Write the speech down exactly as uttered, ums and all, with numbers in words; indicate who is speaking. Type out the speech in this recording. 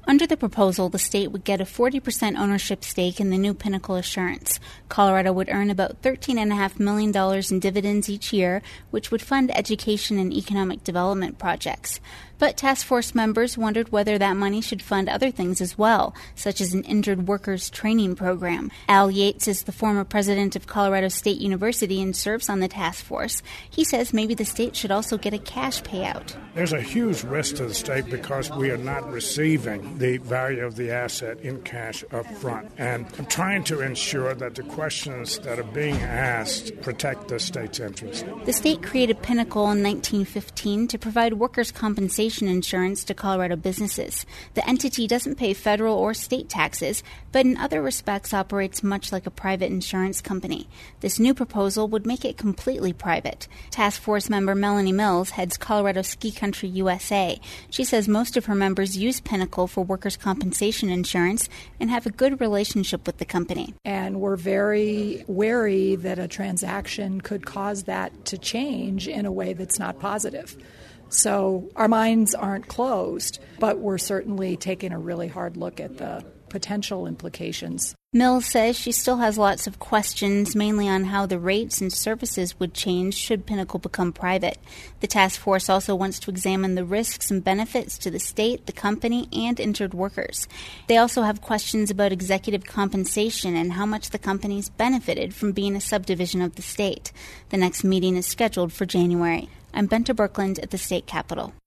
Speaker 1: Under the proposal, the state would get a forty percent ownership stake in the new Pinnacle Assurance. Colorado would earn about thirteen point five million dollars in dividends each year, which would fund education and economic development projects. But task force members wondered whether that money should fund other things as well, such as an injured workers training program. Al Yates is the former president of Colorado State University and serves on the task force. He says maybe the state should also get a cash payout.
Speaker 2: There's a huge risk to the state because we are not receiving the value of the asset in cash up front. And I'm trying to ensure that the questions that are being asked protect the state's interest.
Speaker 1: The state created Pinnacle in nineteen fifteen to provide workers' compensation insurance to Colorado businesses. The entity doesn't pay federal or state taxes, but in other respects operates much like a private insurance company. This new proposal would make it completely private. Task Force member Melanie Mills heads Colorado Ski Country U S A. She says most of her members use Pinnacle for workers' compensation insurance and have a good relationship with the company.
Speaker 3: And we're very wary that a transaction could cause that to change in a way that's not positive. So our minds aren't closed, but we're certainly taking a really hard look at the potential implications.
Speaker 1: Mills says she still has lots of questions, mainly on how the rates and services would change should Pinnacle become private. The task force also wants to examine the risks and benefits to the state, the company, and injured workers. They also have questions about executive compensation and how much the company's benefited from being a subdivision of the state. The next meeting is scheduled for January. I'm Benta Birkeland at the state capitol.